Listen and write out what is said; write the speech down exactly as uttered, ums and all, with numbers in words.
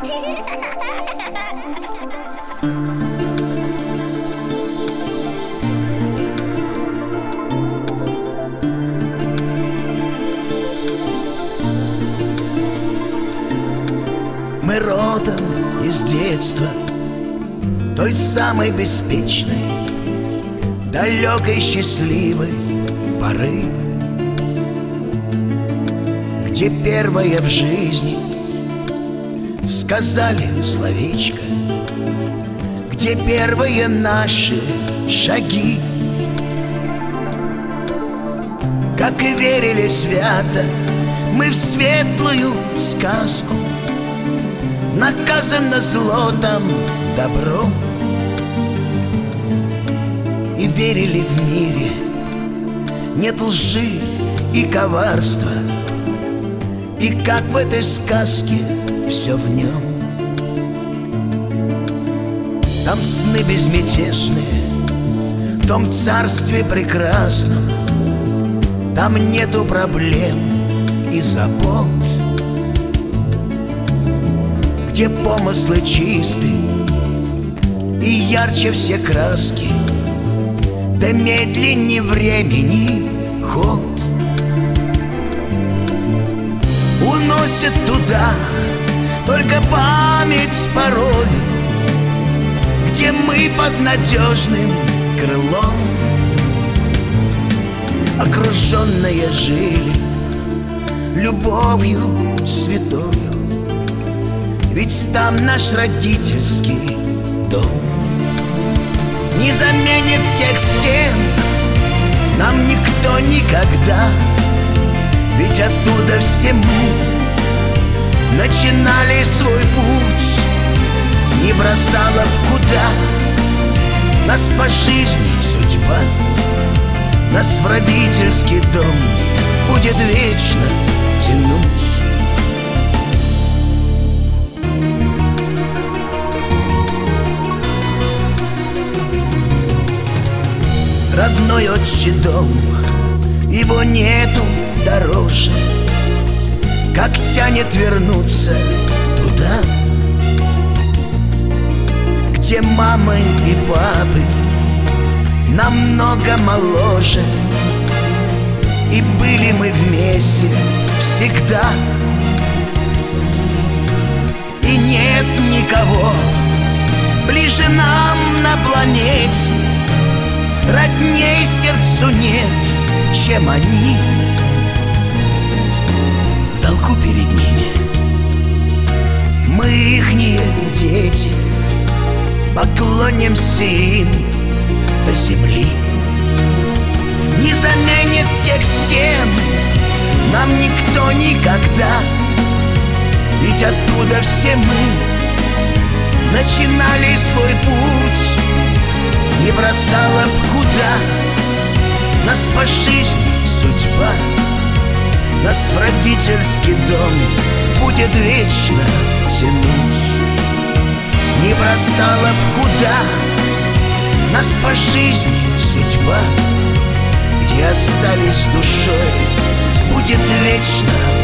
Мы родом из детства, той самой беспечной, далекой счастливой поры, где первое в жизни сказали словечко, где первые наши шаги. Как и верили свято мы в светлую сказку, наказано злотом добро, и верили в мире нет лжи и коварства, и как в этой сказке все в нем. Там сны безмятежные, в том царстве прекрасном, там нету проблем и забот, где помыслы чисты и ярче все краски, да медленнее времени ход. Уносит туда только память порой, где мы под надежным крылом, окруженные жили любовью святою. Ведь там наш родительский дом. Не заменит тех стен нам никто никогда, ведь оттуда все мы начинали свой путь. Не бросала в куда нас по жизни судьба, нас в родительский дом будет вечно тянуть. Родной отчий дом, его нету дороже, как тянет вернуться туда, где мамы и папы намного моложе, и были мы вместе всегда. И нет никого ближе нам на планете, родней сердцу нет, чем они. В долгу перед ними мы ихние дети, поклонимся им до земли. Не заменит тех стен нам никто никогда, ведь оттуда все мы начинали свой путь. Не бросала в куда нас по жизни судьба, нас в родительский дом будет вечно тянуть. Не бросала в куда нас по жизни судьба, где остались душой будет вечно